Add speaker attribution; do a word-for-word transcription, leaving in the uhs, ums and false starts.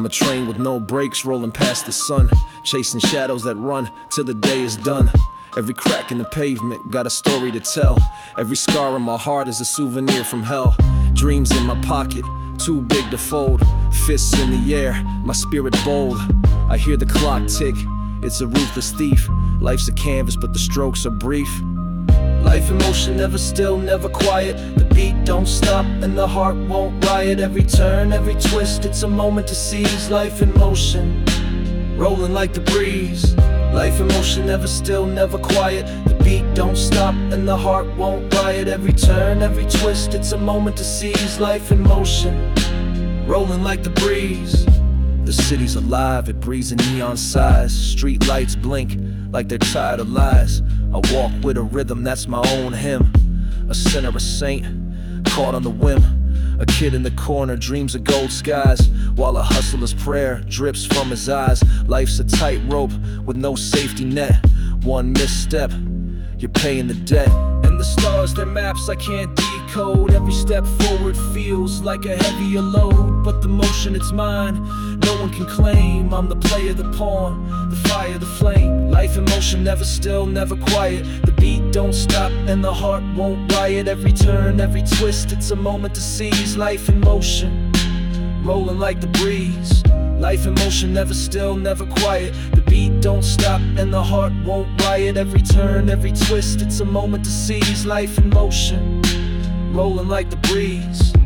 Speaker 1: I'm a train with no brakes, rolling past the sun, chasing shadows that run till the day is done. Every crack in the pavement got a story to tell. Every scar on my heart is a souvenir from hell. Dreams in my pocket, too big to fold. Fists in the air, my spirit bold. I hear the clock tick, it's a ruthless thief. Life's a canvas, but the strokes are brief. Life in motion, never still, never quiet. The beat don't stop and the heart won't riot. Every turn, every twist, it's a moment to seize. Life in motion, rolling like the breeze. Life in motion, never still, never quiet. The beat don't stop and the heart won't riot. Every turn, every twist, it's a moment to seize. Life in motion, rolling like the breeze. The city's alive, it breathes in neon size. Street lights blink like they're tired of lies. I walk with a rhythm, that's my own hymn. A sinner, a saint, caught on the whim. A kid in the corner dreams of gold skies, while a hustler's prayer drips from his eyes. Life's a tightrope with no safety net. One misstep, you're paying the debt. And the stars, they're maps I can't decode. Every step forward feels like a heavier load, but the motion, it's mine, no one can claim. I'm the player, the pawn, the fire, the flame. Life in motion, never still, never quiet. The beat don't stop and the heart won't riot. Every turn, every twist, it's a moment to seize. Life in motion, rolling like the breeze. Life in motion, never still, never quiet. The beat don't stop and the heart won't riot. Every turn, every twist, it's a moment to seize. Life in motion, rolling like the breeze.